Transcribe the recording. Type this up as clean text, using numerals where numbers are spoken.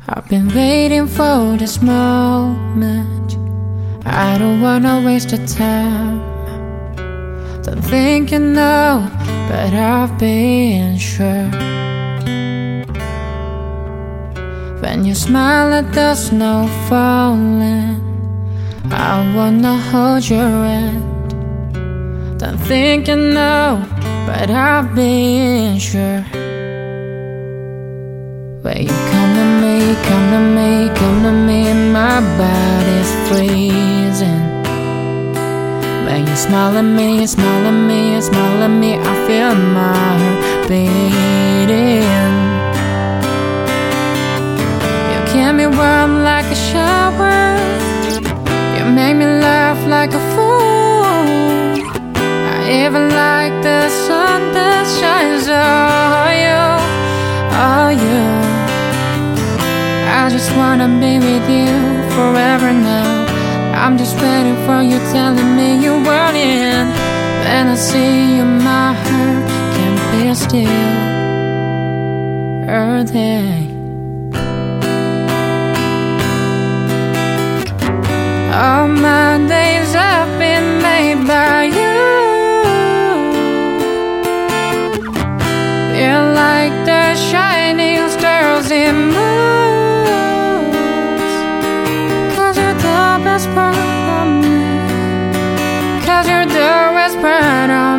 I've been waiting for this moment. I don't wanna waste your time. Don't think you know, but I've been sure. When you smile at the snow falling, I wanna hold your hand. Don't think you know, but I've been sure. When you come to me, come to me, come to me, and my body's freezing. When you smile at me, smile at me, smile at me, I feel my heart beating. You keep me warm like a shower. You make me laugh like a fool. I even like the sun that shines on you, oh you. I just wanna be with you forever now. I'm just waiting for you telling me you want it. When I see you, my heart can't be still. Earthing. All my days have been made by you. You're like the shining stars in moons. 'Cause you're the best part of me. 'Cause you're the best part of me.